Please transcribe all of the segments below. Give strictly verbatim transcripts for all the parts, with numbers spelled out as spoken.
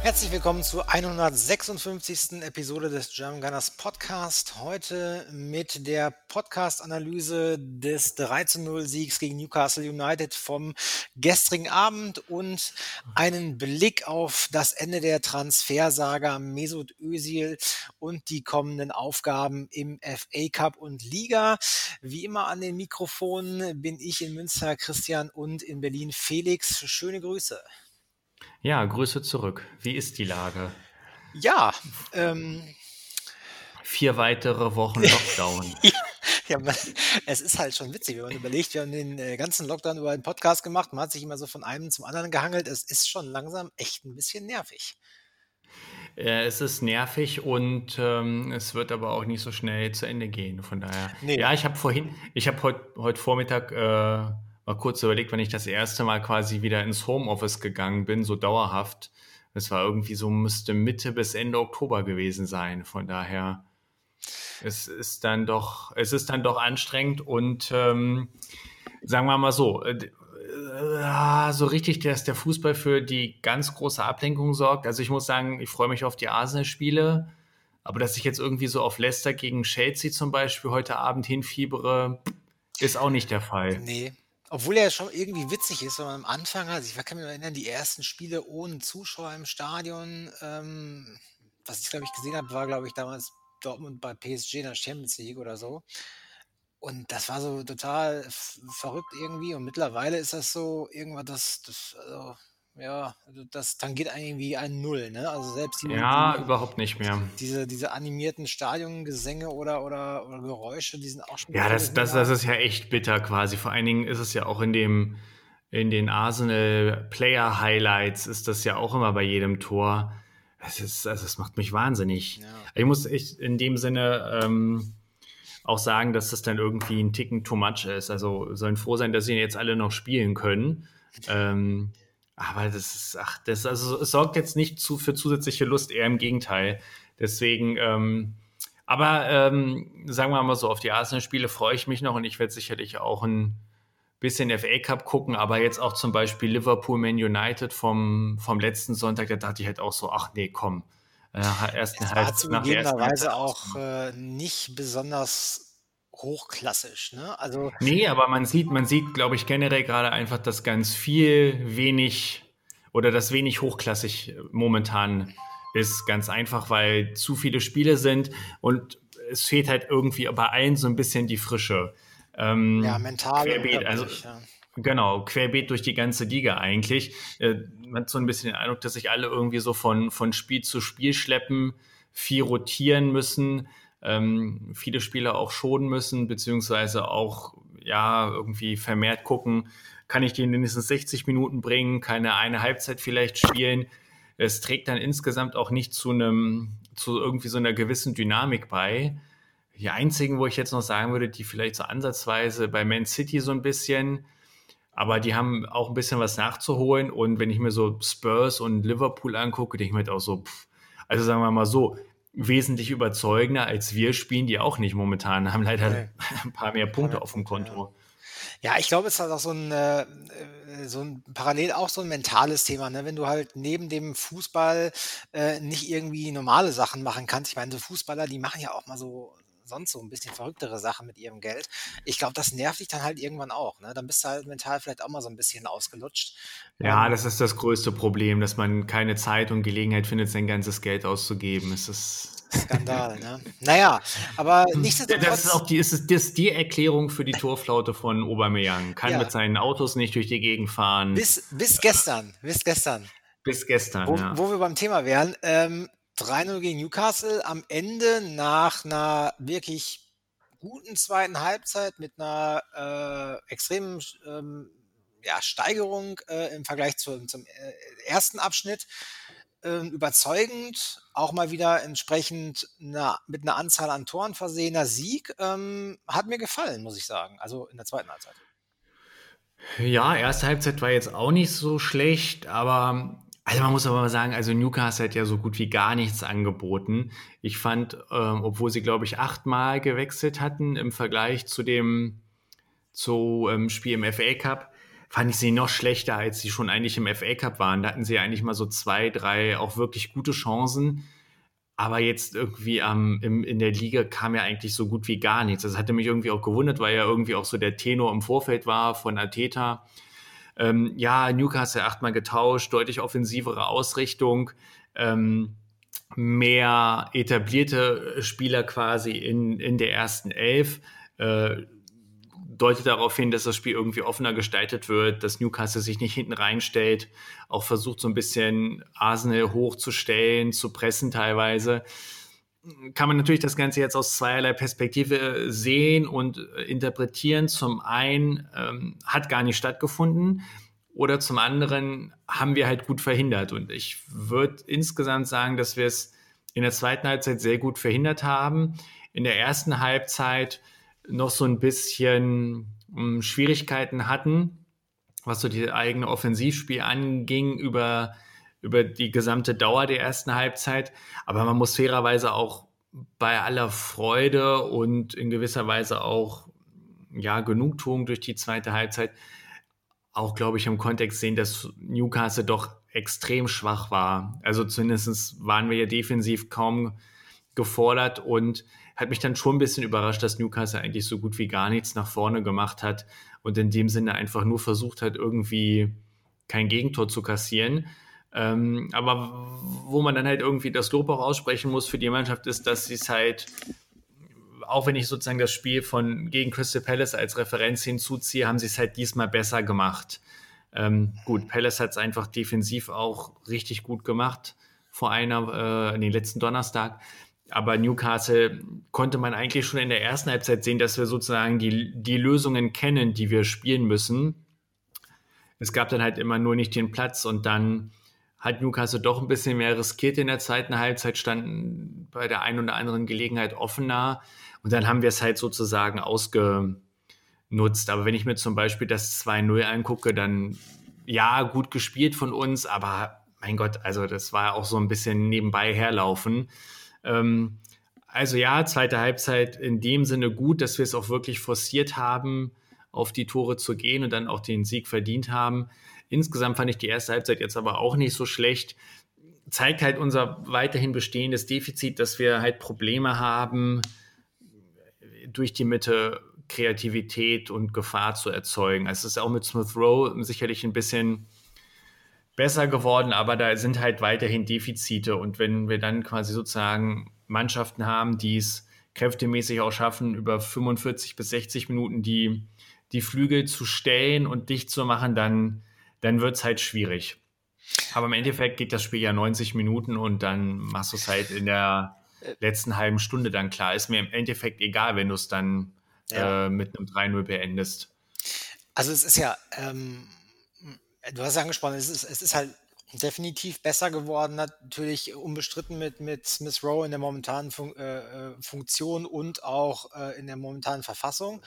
Herzlich willkommen zur hundertsechsundfünfzigsten Episode des German Gunners Podcast. Heute mit der Podcast-Analyse des drei zu null Siegs gegen Newcastle United vom gestrigen Abend und einen Blick auf das Ende der Transfersaga Mesut Özil und die kommenden Aufgaben im F A Cup und Liga. Wie immer an den Mikrofonen bin ich in Münster Christian und in Berlin Felix. Schöne Grüße. Ja, Grüße zurück. Wie ist die Lage? Ja, ähm, Vier weitere Wochen Lockdown. ja, man, es ist halt schon witzig, wenn man überlegt, wir haben den äh, ganzen Lockdown über einen Podcast gemacht, man hat sich immer so von einem zum anderen gehangelt. Es ist schon langsam echt ein bisschen nervig. Äh, es ist nervig und ähm, es wird aber auch nicht so schnell zu Ende gehen. Von daher, Nee. ja, ich habe vorhin, ich habe heute heute Vormittag äh, mal kurz überlegt, wenn ich das erste Mal quasi wieder ins Homeoffice gegangen bin, so dauerhaft. Es war irgendwie so, müsste Mitte bis Ende Oktober gewesen sein. Von daher, es ist dann doch, es ist dann doch anstrengend und ähm, sagen wir mal so, äh, äh, so richtig, dass der Fußball für die ganz große Ablenkung sorgt. Also ich muss sagen, ich freue mich auf die Arsenal-Spiele, aber dass ich jetzt irgendwie so auf Leicester gegen Chelsea zum Beispiel heute Abend hinfiebere, ist auch nicht der Fall. Nee. Obwohl er schon irgendwie witzig ist, wenn man am Anfang hat, ich kann mich noch erinnern, die ersten Spiele ohne Zuschauer im Stadion, ähm, was ich glaube ich gesehen habe, war glaube ich damals Dortmund bei P S G in der Champions League oder so. Und das war so total f- verrückt irgendwie. Und mittlerweile ist das so irgendwas, das, das, also, ja, also das tangiert irgendwie ein Null, ne? Also selbst die, Ja, die, überhaupt nicht mehr. diese, diese animierten Stadiongesänge oder, oder, oder Geräusche, die sind auch schon Ja, völlig das, das, das egal. ist ja echt bitter quasi. Vor allen Dingen ist es ja auch in dem, in den Arsenal Player Highlights ist das ja auch immer bei jedem Tor. Es ist, also es macht mich wahnsinnig. Ja. Ich muss echt in dem Sinne ähm, auch sagen, dass das dann irgendwie ein Ticken too much ist. Also sollen froh sein, dass sie jetzt alle noch spielen können. Ähm, aber das ist, ach, das, also es sorgt jetzt nicht zu, für zusätzliche Lust, eher im Gegenteil. Deswegen, ähm, aber ähm, sagen wir mal so, auf die Arsenal-Spiele freue ich mich noch und ich werde sicherlich auch ein bisschen F A Cup gucken, aber jetzt auch zum Beispiel Liverpool Man United vom, vom letzten Sonntag, da dachte ich halt auch so, ach nee, komm. Nach der ersten, Es war Halb, nach der ersten Halbzeit zugegebenerweise auch ausgemacht. äh, nicht besonders hochklassisch, ne? Also, Nee, aber man sieht, man sieht, glaube ich, generell gerade einfach, dass ganz viel wenig oder das wenig hochklassig momentan ist. Ganz einfach, weil zu viele Spiele sind und es fehlt halt irgendwie bei allen so ein bisschen die Frische. ja, Ähm, mental und querbeet, also körperlich, ja. genau, querbeet durch die ganze Liga eigentlich. Äh, man hat so ein bisschen den Eindruck, dass sich alle irgendwie so von, von Spiel zu Spiel schleppen, viel rotieren müssen, ähm, viele Spieler auch schonen müssen, beziehungsweise auch ja irgendwie vermehrt gucken, kann ich die in mindestens sechzig Minuten bringen, keine eine Halbzeit vielleicht spielen. Es trägt dann insgesamt auch nicht zu einem, zu irgendwie so einer gewissen Dynamik bei. Die einzigen, wo ich jetzt noch sagen würde, die vielleicht so ansatzweise bei Man City so ein bisschen, aber die haben auch ein bisschen was nachzuholen. Und wenn ich mir so Spurs und Liverpool angucke, denke ich mir halt auch so, pff, also sagen wir mal so, wesentlich überzeugender als wir spielen die auch nicht momentan, haben leider Nee, ein paar mehr ein paar Punkte mehr auf dem Punkte, ja. Konto. Ja, ich glaube, es ist halt auch so ein, äh, äh, so ein parallel auch so ein mentales Thema, ne? Wenn du halt neben dem Fußball äh, nicht irgendwie normale Sachen machen kannst. Ich meine, so Fußballer, die machen ja auch mal so sonst so ein bisschen verrücktere Sachen mit ihrem Geld. Ich glaube, das nervt dich dann halt irgendwann auch, ne? Dann bist du halt mental vielleicht auch mal so ein bisschen ausgelutscht. Ja, Ähm, das ist das größte Problem, dass man keine Zeit und Gelegenheit findet, sein ganzes Geld auszugeben. Es ist Skandal, ne? Naja, aber das ist auch nichtsdestotrotz, die, ist, das ist die Erklärung für die Torflaute von Aubameyang. Kann ja, mit seinen Autos nicht durch die Gegend fahren. bis, bis gestern, bis gestern. Bis gestern, Wo, ja. wo wir beim Thema wären, ähm, drei null gegen Newcastle am Ende nach einer wirklich guten zweiten Halbzeit mit einer äh, extremen ähm, ja, Steigerung äh, im Vergleich zu, zum äh, ersten Abschnitt. Ähm, überzeugend, auch mal wieder entsprechend einer, mit einer Anzahl an Toren versehener Sieg. Ähm, hat mir gefallen, muss ich sagen. Also in der zweiten Halbzeit. Ja, erste Halbzeit war jetzt auch nicht so schlecht, aber also man muss aber mal sagen, also Newcastle hat ja so gut wie gar nichts angeboten. Ich fand, ähm, obwohl sie, glaube ich, achtmal gewechselt hatten im Vergleich zu dem zu, ähm, Spiel im F A Cup, fand ich sie noch schlechter, als sie schon eigentlich im F A Cup waren. Da hatten sie eigentlich mal so zwei, drei auch wirklich gute Chancen. Aber jetzt irgendwie ähm, im, in der Liga kam ja eigentlich so gut wie gar nichts. Das hatte mich irgendwie auch gewundert, weil ja irgendwie auch so der Tenor im Vorfeld war von Arteta. Ähm, ja, Newcastle achtmal getauscht, deutlich offensivere Ausrichtung, ähm, mehr etablierte Spieler quasi in, in der ersten Elf. Äh, deutet darauf hin, dass das Spiel irgendwie offener gestaltet wird, dass Newcastle sich nicht hinten reinstellt, auch versucht so ein bisschen Arsenal hochzustellen, zu pressen teilweise. Kann man natürlich das Ganze jetzt aus zweierlei Perspektive sehen und interpretieren. Zum einen ähm, hat gar nicht stattgefunden oder zum anderen haben wir halt gut verhindert. Und ich würde insgesamt sagen, dass wir es in der zweiten Halbzeit sehr gut verhindert haben. In der ersten Halbzeit noch so ein bisschen um, Schwierigkeiten hatten, was so die eigene Offensivspiel anging, über, über die gesamte Dauer der ersten Halbzeit. Aber man muss fairerweise auch bei aller Freude und in gewisser Weise auch ja, Genugtuung durch die zweite Halbzeit auch, glaube ich, im Kontext sehen, dass Newcastle doch extrem schwach war. Also zumindest waren wir ja defensiv kaum gefordert und hat mich dann schon ein bisschen überrascht, dass Newcastle eigentlich so gut wie gar nichts nach vorne gemacht hat und in dem Sinne einfach nur versucht hat, irgendwie kein Gegentor zu kassieren. Ähm, aber wo man dann halt irgendwie das Lob auch aussprechen muss für die Mannschaft ist, dass sie es halt, auch wenn ich sozusagen das Spiel von gegen Crystal Palace als Referenz hinzuziehe, haben sie es halt diesmal besser gemacht. Ähm, gut, Palace hat es einfach defensiv auch richtig gut gemacht vor einer, äh, den letzten Donnerstag. Aber Newcastle konnte man eigentlich schon in der ersten Halbzeit sehen, dass wir sozusagen die, die Lösungen kennen, die wir spielen müssen. Es gab dann halt immer nur nicht den Platz und dann hat Newcastle doch ein bisschen mehr riskiert in der zweiten Halbzeit, standen bei der einen oder anderen Gelegenheit offener und dann haben wir es halt sozusagen ausgenutzt. Aber wenn ich mir zum Beispiel das zwei null angucke, dann ja, gut gespielt von uns, aber mein Gott, also das war auch so ein bisschen nebenbei herlaufen. Ähm, also ja, zweite Halbzeit in dem Sinne gut, dass wir es auch wirklich forciert haben, auf die Tore zu gehen und dann auch den Sieg verdient haben. Insgesamt fand ich die erste Halbzeit jetzt aber auch nicht so schlecht. Zeigt halt unser weiterhin bestehendes Defizit, dass wir halt Probleme haben, durch die Mitte Kreativität und Gefahr zu erzeugen. Also es ist auch mit Smith Rowe sicherlich ein bisschen besser geworden, aber da sind halt weiterhin Defizite. Und wenn wir dann quasi sozusagen Mannschaften haben, die es kräftemäßig auch schaffen, über fünfundvierzig bis sechzig Minuten die, die Flügel zu stellen und dicht zu machen, dann, dann wird es halt schwierig. Aber im Endeffekt geht das Spiel ja neunzig Minuten und dann machst du es halt in der letzten halben Stunde dann klar. Ist mir im Endeffekt egal, wenn du es dann Ja. äh, mit einem drei null beendest. Also es ist ja, ähm, du hast es angesprochen, es ist, es ist halt definitiv besser geworden, natürlich unbestritten mit, mit Smith Rowe in der momentanen Fun äh, äh, Funktion und auch äh, in der momentanen Verfassung.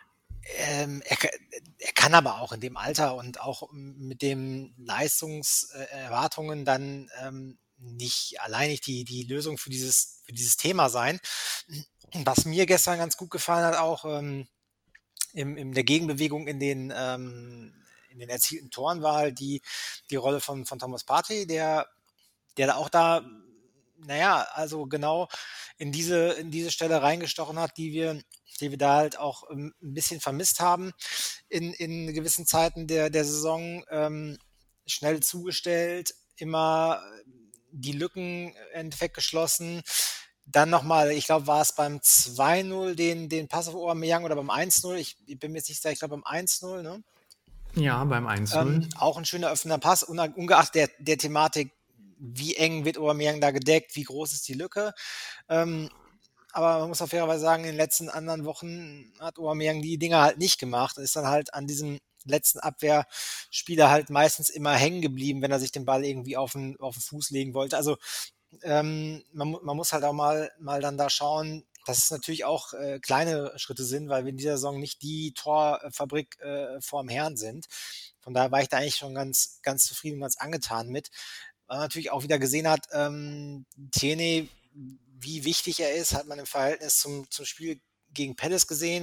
Ähm, er, ka- er kann aber auch in dem Alter und auch mit den Leistungserwartungen dann ähm, nicht allein nicht die, die Lösung für dieses, für dieses Thema sein. Was mir gestern ganz gut gefallen hat, auch ähm, im, in der Gegenbewegung in den, ähm, in den erzielten Toren, war halt die, die Rolle von, von Thomas Partey, der, der da auch da, naja, also genau in diese, in diese Stelle reingestochen hat, die wir, die wir da halt auch ähm, ein bisschen vermisst haben in, in gewissen Zeiten der, der Saison. Ähm, schnell zugestellt, immer die Lücken im Endeffekt geschlossen. Dann nochmal, ich glaube, war es beim zwei null den, den Pass auf Aubameyang oder beim eins null? Ich, ich bin mir jetzt nicht sicher, ich glaube beim eins null, ne? Ja, beim eins null. Ähm, auch ein schöner öffnender Pass, unge- ungeachtet der, der Thematik, wie eng wird Aubameyang da gedeckt, wie groß ist die Lücke. Ähm, aber man muss auch fairerweise sagen, in den letzten anderen Wochen hat Aubameyang die Dinger halt nicht gemacht und ist dann halt an diesem letzten Abwehrspieler halt meistens immer hängen geblieben, wenn er sich den Ball irgendwie auf den, auf den Fuß legen wollte. Also ähm, man, mu- man muss halt auch mal, mal dann da schauen, dass es natürlich auch äh, kleine Schritte sind, weil wir in dieser Saison nicht die Torfabrik äh, vorm Herrn sind. Von daher war ich da eigentlich schon ganz, ganz zufrieden und ganz angetan mit. Weil man natürlich auch wieder gesehen hat, ähm, Tierney, wie wichtig er ist, hat man im Verhältnis zum, zum Spiel gegen Palace gesehen.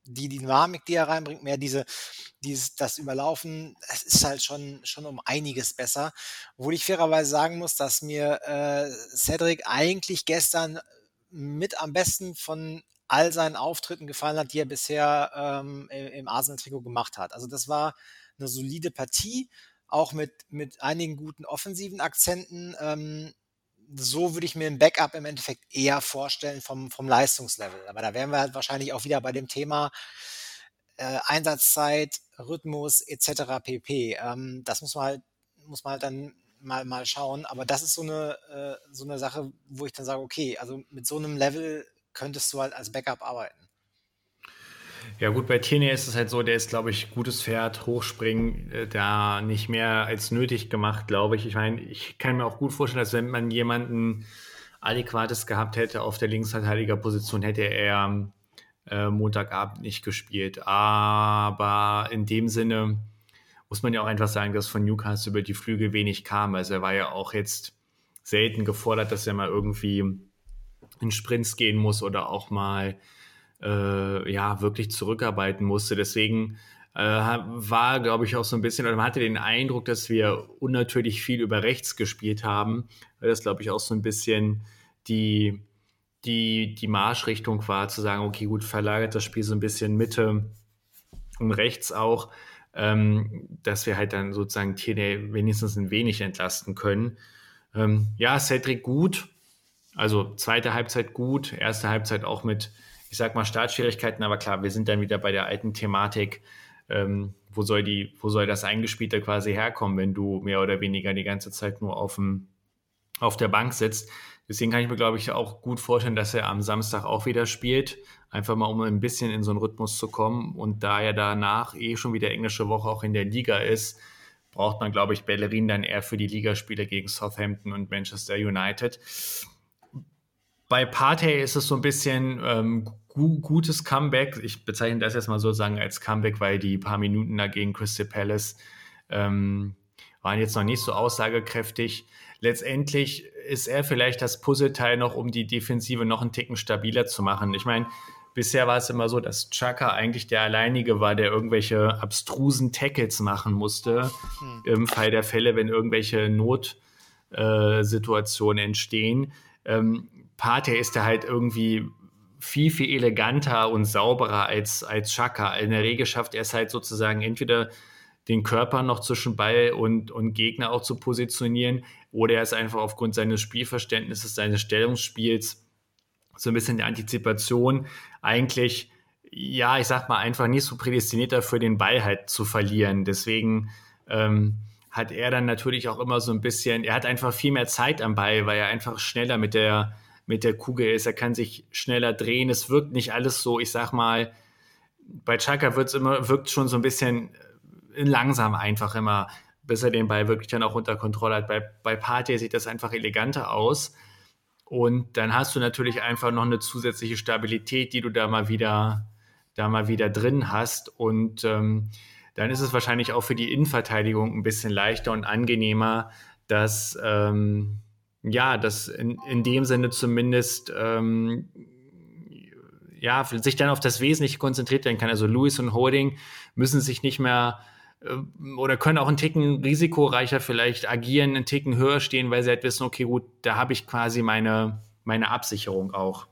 die Dynamik, die er reinbringt, mehr diese, dieses, das Überlaufen, es ist halt schon, schon um einiges besser. Obwohl ich fairerweise sagen muss, dass mir äh, Cedric eigentlich gestern mit am besten von all seinen Auftritten gefallen hat, die er bisher ähm, im Arsenal-Trikot gemacht hat. Also das war eine solide Partie, auch mit, mit einigen guten offensiven Akzenten. Ähm, so würde ich mir ein Backup im Endeffekt eher vorstellen vom, vom Leistungslevel. Aber da wären wir halt wahrscheinlich auch wieder bei dem Thema äh, Einsatzzeit, Rhythmus et cetera pp. Ähm, das muss man halt, muss man halt dann mal, mal schauen. Aber das ist so eine, äh, so eine Sache, wo ich dann sage, okay, also mit so einem Level könntest du halt als Backup arbeiten. Ja gut, bei Tierney ist es halt so, der ist, glaube ich, gutes Pferd, hochspringen, äh, da nicht mehr als nötig gemacht, glaube ich. Ich meine, ich kann mir auch gut vorstellen, dass wenn man jemanden Adäquates gehabt hätte auf der Linksverteidigerposition, hätte er äh, Montagabend nicht gespielt. Aber in dem Sinne muss man ja auch einfach sagen, dass von Newcastle über die Flügel wenig kam. Also er war ja auch jetzt selten gefordert, dass er mal irgendwie in Sprints gehen muss oder auch mal äh, ja, wirklich zurückarbeiten musste. Deswegen äh, war, glaube ich, auch so ein bisschen, oder man hatte den Eindruck, dass wir unnatürlich viel über rechts gespielt haben, weil das, glaube ich, auch so ein bisschen die, die, die Marschrichtung war, zu sagen, okay, gut, verlagert das Spiel so ein bisschen Mitte und rechts auch, ähm, dass wir halt dann sozusagen Tierney wenigstens ein wenig entlasten können. Ähm, ja, Cedric gut, also zweite Halbzeit gut, erste Halbzeit auch mit, ich sag mal, Startschwierigkeiten, aber klar, wir sind dann wieder bei der alten Thematik, ähm, wo soll die, wo soll das Eingespielte quasi herkommen, wenn du mehr oder weniger die ganze Zeit nur auf dem, auf der Bank sitzt. Deswegen kann ich mir, glaube ich, auch gut vorstellen, dass er am Samstag auch wieder spielt. Einfach mal, um ein bisschen in so einen Rhythmus zu kommen. Und da er danach eh schon wieder englische Woche auch in der Liga ist, braucht man, glaube ich, Bellerin dann eher für die Ligaspiele gegen Southampton und Manchester United. Bei Partey ist es so ein bisschen ähm, gu- gutes Comeback. Ich bezeichne das jetzt mal sozusagen als Comeback, weil die paar Minuten da gegen Crystal Palace ähm, waren jetzt noch nicht so aussagekräftig. Letztendlich ist er vielleicht das Puzzleteil noch, um die Defensive noch einen Ticken stabiler zu machen. Ich meine, bisher war es immer so, dass Xhaka eigentlich der Alleinige war, der irgendwelche abstrusen Tackles machen musste, Hm. im Fall der Fälle, wenn irgendwelche Notsituationen äh, entstehen. Ähm, Partey ist da halt irgendwie viel, viel eleganter und sauberer als, als Xhaka. In der Regel schafft er es halt sozusagen entweder den Körper noch zwischen Ball und, und Gegner auch zu positionieren, oder er ist einfach aufgrund seines Spielverständnisses, seines Stellungsspiels, so ein bisschen der Antizipation eigentlich, ja, ich sag mal, einfach nicht so prädestiniert dafür, den Ball halt zu verlieren. Deswegen ähm, hat er dann natürlich auch immer so ein bisschen, er hat einfach viel mehr Zeit am Ball, weil er einfach schneller mit der, mit der Kugel ist. Er kann sich schneller drehen. Es wirkt nicht alles so, ich sag mal, bei Xhaka wird's immer, wirkt schon so ein bisschen langsam einfach immer, bis er den Ball wirklich dann auch unter Kontrolle hat. Bei, bei Partey sieht das einfach eleganter aus. Und dann hast du natürlich einfach noch eine zusätzliche Stabilität, die du da mal wieder, da mal wieder drin hast. Und ähm, dann ist es wahrscheinlich auch für die Innenverteidigung ein bisschen leichter und angenehmer, dass ähm, ja, dass in, in dem Sinne zumindest ähm, ja, sich dann auf das Wesentliche konzentriert werden kann. Also Lewis und Holding müssen sich nicht mehr äh, oder können auch einen Ticken risikoreicher vielleicht agieren, einen Ticken höher stehen, weil sie halt wissen, okay, gut, da habe ich quasi meine, meine Absicherung auch.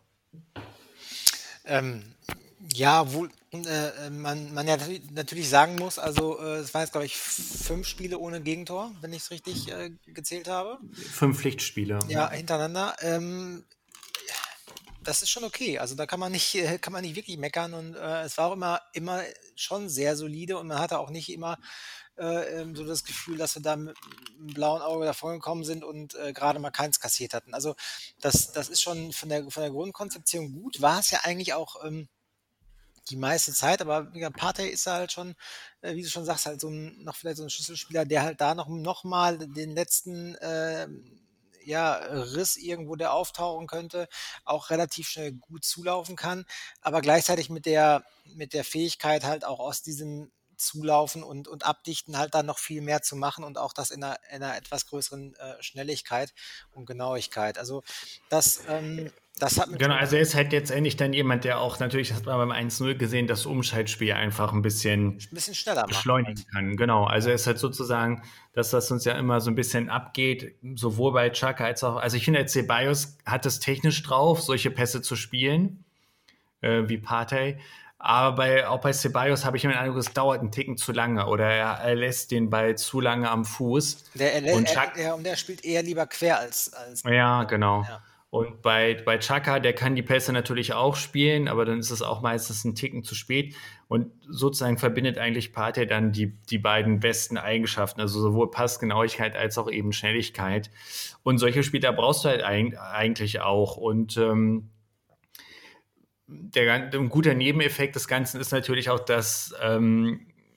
Ähm, ja, wohl, äh, man, man ja natürlich sagen muss, also äh, es waren jetzt, glaube ich, fünf Spiele ohne Gegentor, wenn ich es richtig äh, gezählt habe. Fünf Pflichtspiele. Ja, hintereinander. Ähm, das ist schon okay. Also da kann man nicht, äh, kann man nicht wirklich meckern und äh, es war auch immer, immer schon sehr solide und man hatte auch nicht immer äh, ähm, so das Gefühl, dass wir da mit einem blauen Auge davon gekommen sind und äh, gerade mal keins kassiert hatten. Also das, das ist schon von der, von der Grundkonzeption gut. War es ja eigentlich auch ähm, die meiste Zeit, aber wie gesagt, Partey ist halt schon, äh, wie du schon sagst, halt so ein, noch vielleicht so ein Schlüsselspieler, der halt da noch, noch mal den letzten äh, ja, Riss irgendwo, der auftauchen könnte, auch relativ schnell gut zulaufen kann, aber gleichzeitig mit der, mit der Fähigkeit halt auch aus diesem Zulaufen und, und Abdichten halt dann noch viel mehr zu machen und auch das in einer, in einer etwas größeren äh, Schnelligkeit und Genauigkeit. Also das, ähm, Das hat mir Genau, schon also er ist halt letztendlich dann jemand, der auch natürlich, das hat man beim eins null gesehen, das Umschaltspiel einfach ein bisschen ein bisschen schneller macht. beschleunigen kann. Genau, also er ist halt sozusagen das, was uns ja immer so ein bisschen abgeht, sowohl bei Xhaka als auch, also ich finde, Ceballos hat es technisch drauf, solche Pässe zu spielen, äh, wie Partey. Aber bei, auch bei Ceballos habe ich immer den Eindruck, es dauert einen Ticken zu lange oder er, er lässt den Ball zu lange am Fuß. Der, er, Und er, Xhaka, er, und der spielt eher lieber quer als. als ja, genau. ja. Und bei, bei Xhaka, der kann die Pässe natürlich auch spielen, aber dann ist es auch meistens ein Ticken zu spät. Und sozusagen verbindet eigentlich Partey dann die, die beiden besten Eigenschaften, also sowohl Passgenauigkeit als auch eben Schnelligkeit. Und solche Spieler brauchst du halt ein, eigentlich auch. Und ähm, der, ein guter Nebeneffekt des Ganzen ist natürlich auch, dass ähm,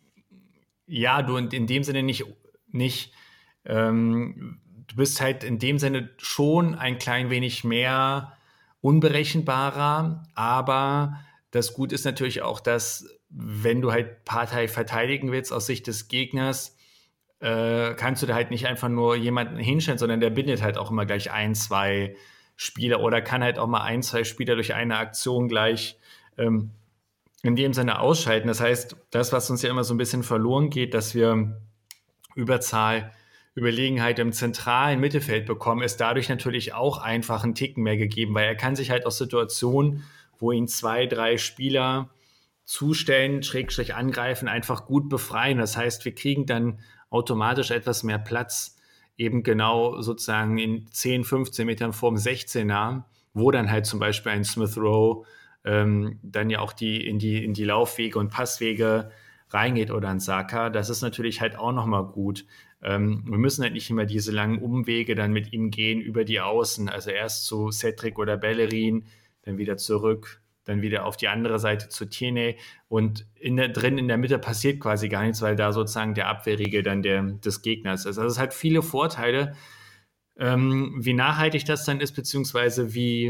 ja, du in, in dem Sinne nicht, nicht ähm, du bist halt in dem Sinne schon ein klein wenig mehr unberechenbarer, aber das Gute ist natürlich auch, dass wenn du halt Partei verteidigen willst aus Sicht des Gegners, äh, kannst du da halt nicht einfach nur jemanden hinstellen, sondern der bindet halt auch immer gleich ein, zwei Spieler oder kann halt auch mal ein, zwei Spieler durch eine Aktion gleich ähm, in dem Sinne ausschalten. Das heißt, das, was uns ja immer so ein bisschen verloren geht, dass wir Überzahl, Überlegenheit im zentralen Mittelfeld bekommen, ist dadurch natürlich auch einfach einen Ticken mehr gegeben, weil er kann sich halt aus Situationen, wo ihn zwei, drei Spieler zustellen, Schrägstrich angreifen, einfach gut befreien. Das heißt, wir kriegen dann automatisch etwas mehr Platz, eben genau sozusagen in zehn, fünfzehn Metern vorm sechzehner, wo dann halt zum Beispiel ein Smith Rowe ähm, dann ja auch die in die in die Laufwege und Passwege reingeht oder ein Saka. Das ist natürlich halt auch nochmal gut. Ähm, wir müssen halt nicht immer diese langen Umwege dann mit ihm gehen über die Außen, also erst zu Cedric oder Bellerin, dann wieder zurück, dann wieder auf die andere Seite zu Tierney und in der, drin in der Mitte passiert quasi gar nichts, weil da sozusagen der Abwehrriegel dann der, des Gegners ist. Also es hat viele Vorteile. Ähm, wie nachhaltig das dann ist, beziehungsweise wie,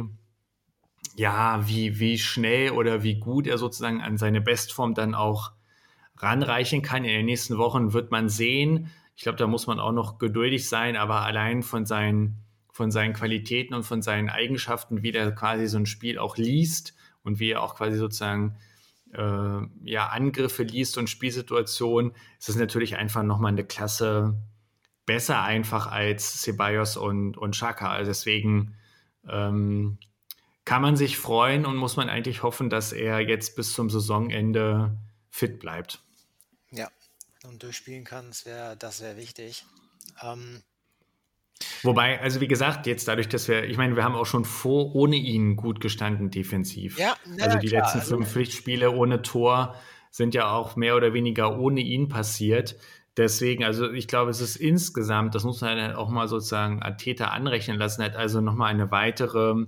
ja, wie, wie schnell oder wie gut er sozusagen an seine Bestform dann auch ranreichen kann. In den nächsten Wochen wird man sehen. Ich glaube, da muss man auch noch geduldig sein, aber allein von seinen, von seinen Qualitäten und von seinen Eigenschaften, wie der quasi so ein Spiel auch liest und wie er auch quasi sozusagen äh, ja, Angriffe liest und Spielsituationen, ist es natürlich einfach nochmal eine Klasse besser einfach als Ceballos und, und Xhaka. Also deswegen ähm, kann man sich freuen und muss man eigentlich hoffen, dass er jetzt bis zum Saisonende fit bleibt. Ja, und durchspielen kann, das wäre das wär wichtig. Ähm, Wobei, also wie gesagt, jetzt dadurch, dass wir, ich meine, wir haben auch schon vor ohne ihn gut gestanden defensiv. ja, ja, Also die klar. letzten Also, fünf Pflichtspiele ohne Tor sind ja auch mehr oder weniger ohne ihn passiert. Deswegen, also ich glaube, es ist insgesamt, das muss man halt auch mal sozusagen Arteta anrechnen lassen, hat also nochmal eine weitere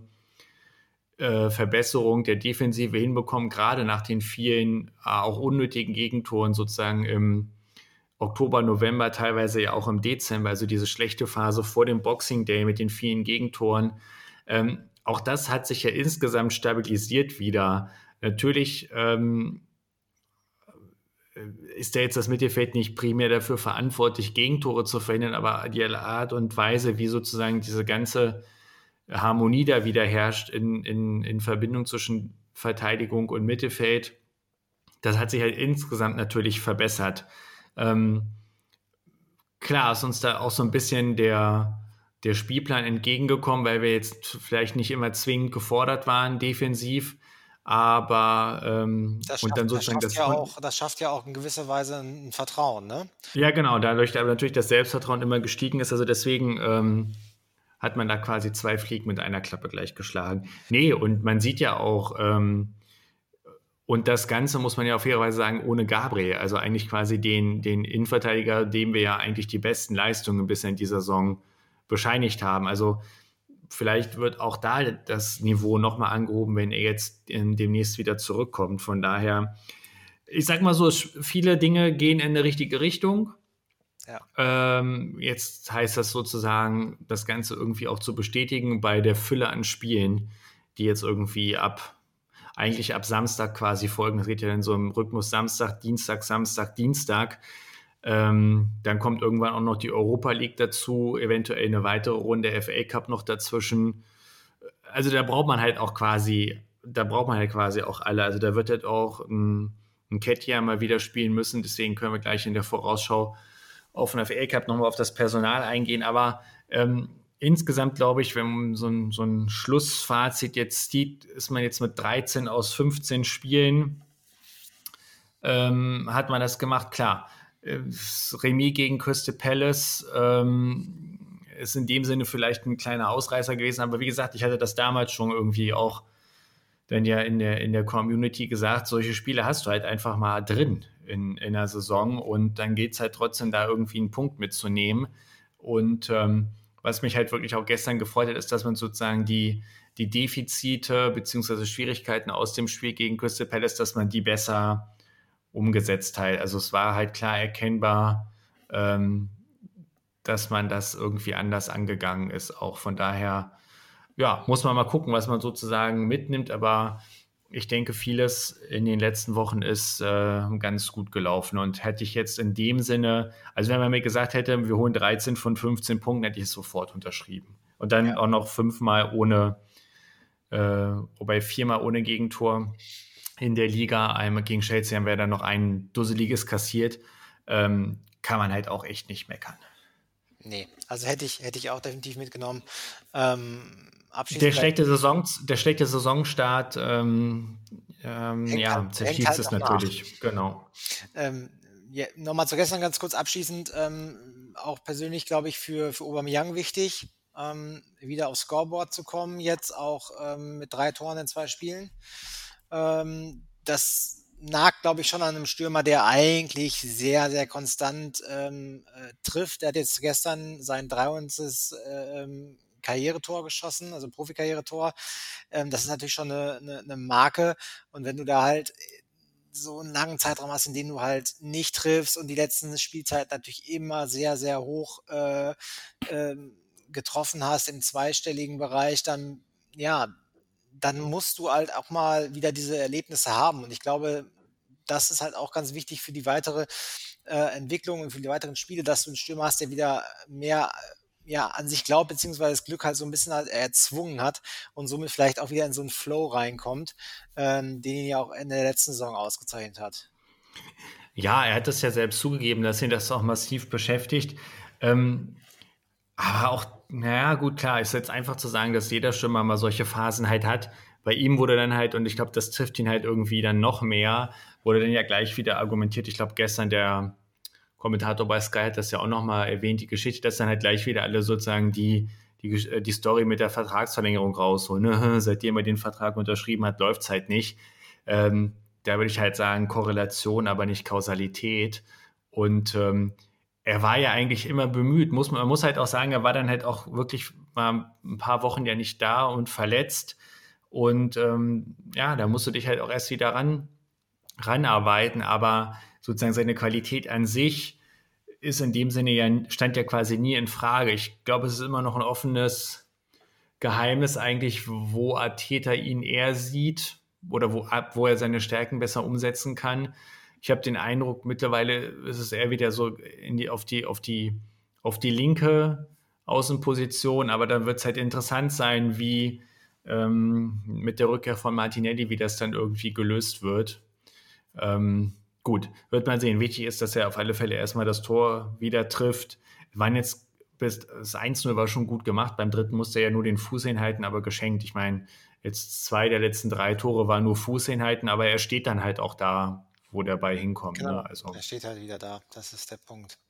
äh, Verbesserung der Defensive hinbekommen, gerade nach den vielen äh, auch unnötigen Gegentoren sozusagen im Oktober, November, teilweise ja auch im Dezember, also diese schlechte Phase vor dem Boxing Day mit den vielen Gegentoren. Ähm, auch das hat sich ja insgesamt stabilisiert wieder. Natürlich ähm, ist ja jetzt das Mittelfeld nicht primär dafür verantwortlich, Gegentore zu verhindern, aber die Art und Weise, wie sozusagen diese ganze Harmonie da wieder herrscht in, in, in Verbindung zwischen Verteidigung und Mittelfeld, das hat sich halt insgesamt natürlich verbessert. Ähm, klar ist uns da auch so ein bisschen der, der Spielplan entgegengekommen, weil wir jetzt vielleicht nicht immer zwingend gefordert waren, defensiv, aber ähm, das und schafft, dann das sozusagen schafft das ja auch, das schafft ja auch in gewisser Weise ein Vertrauen, ne? ja genau, dadurch aber natürlich das Selbstvertrauen immer gestiegen ist, also deswegen ähm, hat man da quasi zwei Fliegen mit einer Klappe gleich geschlagen. Nee, und man sieht ja auch, ähm, und das Ganze muss man ja auf fairerweise sagen, ohne Gabriel, also eigentlich quasi den, den Innenverteidiger, dem wir ja eigentlich die besten Leistungen bisher in dieser Saison bescheinigt haben. Also vielleicht wird auch da das Niveau nochmal angehoben, wenn er jetzt in, demnächst wieder zurückkommt. Von daher, ich sag mal so, viele Dinge gehen in eine richtige Richtung. Ja. Ähm, jetzt heißt das sozusagen, das Ganze irgendwie auch zu bestätigen bei der Fülle an Spielen, die jetzt irgendwie ab eigentlich ab Samstag quasi folgen. Es geht ja dann so im Rhythmus Samstag, Dienstag, Samstag, Dienstag. Ähm, dann kommt irgendwann auch noch die Europa League dazu, eventuell eine weitere Runde F A Cup noch dazwischen. also da braucht man halt auch quasi, da braucht man halt quasi auch alle. Also da wird halt auch ein, ein Ketja mal wieder spielen müssen. Deswegen können wir gleich in der Vorausschau auf den F A Cup nochmal auf das Personal eingehen. Aber ähm, insgesamt glaube ich, wenn man so ein, so ein Schlussfazit jetzt sieht, ist man jetzt mit dreizehn aus fünfzehn Spielen, ähm, hat man das gemacht. Klar, äh, Remis gegen Crystal Palace ähm, ist in dem Sinne vielleicht ein kleiner Ausreißer gewesen. Aber wie gesagt, ich hatte das damals schon irgendwie auch dann ja in der, in der Community gesagt, solche Spiele hast du halt einfach mal drin in, in der Saison und dann geht es halt trotzdem da irgendwie einen Punkt mitzunehmen. Und ähm, was mich halt wirklich auch gestern gefreut hat, ist, dass man sozusagen die, die Defizite bzw. Schwierigkeiten aus dem Spiel gegen Crystal Palace, dass man die besser umgesetzt hat. Also es war halt klar erkennbar, ähm, dass man das irgendwie anders angegangen ist. Auch von daher, ja, muss man mal gucken, was man sozusagen mitnimmt. Aber ich denke, vieles in den letzten Wochen ist äh, ganz gut gelaufen. Und hätte ich jetzt in dem Sinne, also wenn man mir gesagt hätte, wir holen dreizehn von fünfzehn Punkten, hätte ich es sofort unterschrieben. Und dann Ja. auch noch fünfmal ohne, äh, wobei viermal ohne Gegentor in der Liga. Einmal gegen Chelsea haben wir dann noch ein dusseliges kassiert. Ähm, kann man halt auch echt nicht meckern. Nee, also hätte ich, hätte ich auch definitiv mitgenommen. Ähm, Der schlechte, Saison, der schlechte Saisonstart, ähm, ähm, hängt ja, halt, hängt zerschießt halt es noch nach. natürlich, genau. Ähm, ja, nochmal zu gestern ganz kurz abschließend, ähm, auch persönlich glaube ich für, für Aubameyang wichtig, ähm, wieder aufs Scoreboard zu kommen, jetzt auch ähm, mit drei Toren in zwei Spielen. Ähm, das nagt, glaube ich, schon an einem Stürmer, der eigentlich sehr, sehr konstant ähm, äh, trifft. Der hat jetzt gestern sein dreiundzwanzigstes Ähm, Karrieretor geschossen, also Profikarrieretor. Ähm, das ist natürlich schon eine, eine, eine Marke. Und wenn du da halt so einen langen Zeitraum hast, in dem du halt nicht triffst und die letzten Spielzeit natürlich immer sehr, sehr hoch äh, äh, getroffen hast im zweistelligen Bereich, dann ja, dann musst du halt auch mal wieder diese Erlebnisse haben. Und ich glaube, das ist halt auch ganz wichtig für die weitere äh, Entwicklung und für die weiteren Spiele, dass du einen Stürmer hast, der wieder mehr ja, an sich glaubt, beziehungsweise das Glück halt so ein bisschen halt erzwungen hat und somit vielleicht auch wieder in so einen Flow reinkommt, ähm, den ihn ja auch in der letzten Saison ausgezeichnet hat. Ja, er hat das ja selbst zugegeben, dass ihn das auch massiv beschäftigt. Ähm, aber auch, naja, gut, klar, ist jetzt einfach zu sagen, dass jeder Stürmer mal solche Phasen halt hat. Bei ihm wurde dann halt, und ich glaube, das trifft ihn halt irgendwie dann noch mehr, wurde dann ja gleich wieder argumentiert. Ich glaube, gestern der Kommentator bei Sky hat das ja auch nochmal erwähnt, die Geschichte, dass dann halt gleich wieder alle sozusagen die, die, die Story mit der Vertragsverlängerung rausholen. Ne? Seitdem er den Vertrag unterschrieben hat, läuft es halt nicht. Ähm, da würde ich halt sagen, Korrelation, aber nicht Kausalität. Und ähm, er war ja eigentlich immer bemüht. Muss, man muss halt auch sagen, er war dann halt auch wirklich mal ein paar Wochen ja nicht da und verletzt. Und ähm, ja, da musst du dich halt auch erst wieder ran, ranarbeiten. Aber sozusagen seine Qualität an sich ist in dem Sinne ja, stand ja quasi nie in Frage. Ich glaube, es ist immer noch ein offenes Geheimnis eigentlich, wo Arteta ihn eher sieht oder wo, wo er seine Stärken besser umsetzen kann. Ich habe den Eindruck, mittlerweile ist es eher wieder so in die, auf, die, auf, die, auf die linke Außenposition, aber dann wird es halt interessant sein, wie ähm, mit der Rückkehr von Martinelli, wie das dann irgendwie gelöst wird. Ähm, gut, wird man sehen. Wichtig ist, dass er auf alle Fälle erstmal das Tor wieder trifft. Wir waren jetzt bis das eins null war schon gut gemacht. Beim dritten musste er ja nur den Fuß hinhalten, aber geschenkt. Ich meine, jetzt zwei der letzten drei Tore waren nur Fuß hinhalten, aber er steht dann halt auch da, wo der Ball hinkommt. Genau, Ne? Also. er steht halt wieder da. Das ist der Punkt.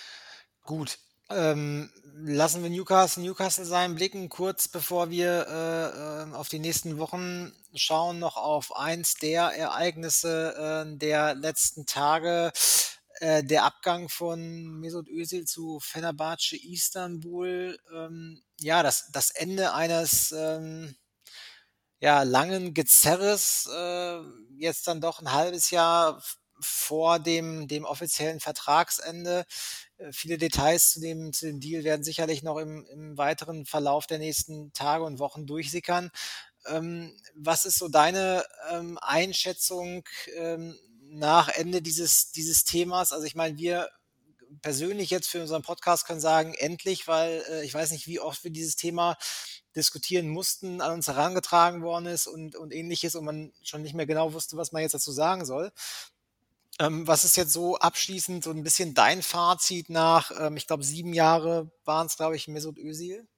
Gut, ähm, lassen wir Newcastle Newcastle sein, blicken kurz bevor wir äh, äh, auf die nächsten Wochen schauen, noch auf eins der Ereignisse äh, der letzten Tage. Äh, der Abgang von Mesut Özil zu Fenerbahce Istanbul. Ähm, ja, das, das Ende eines ähm, ja, langen Gezerres, äh, jetzt dann doch ein halbes Jahr f- vor dem, dem offiziellen Vertragsende. Äh, viele Details zu dem, zu dem Deal werden sicherlich noch im, im weiteren Verlauf der nächsten Tage und Wochen durchsickern. Ähm, was ist so deine ähm, Einschätzung ähm, nach Ende dieses, dieses Themas? Also ich meine, wir persönlich jetzt für unseren Podcast können sagen, endlich, weil äh, ich weiß nicht, wie oft wir dieses Thema diskutieren mussten, an uns herangetragen worden ist und, und ähnliches und man schon nicht mehr genau wusste, was man jetzt dazu sagen soll. Ähm, was ist jetzt so abschließend so ein bisschen dein Fazit nach, ähm, ich glaube, sieben Jahre waren es, glaube ich, Mesut Özil?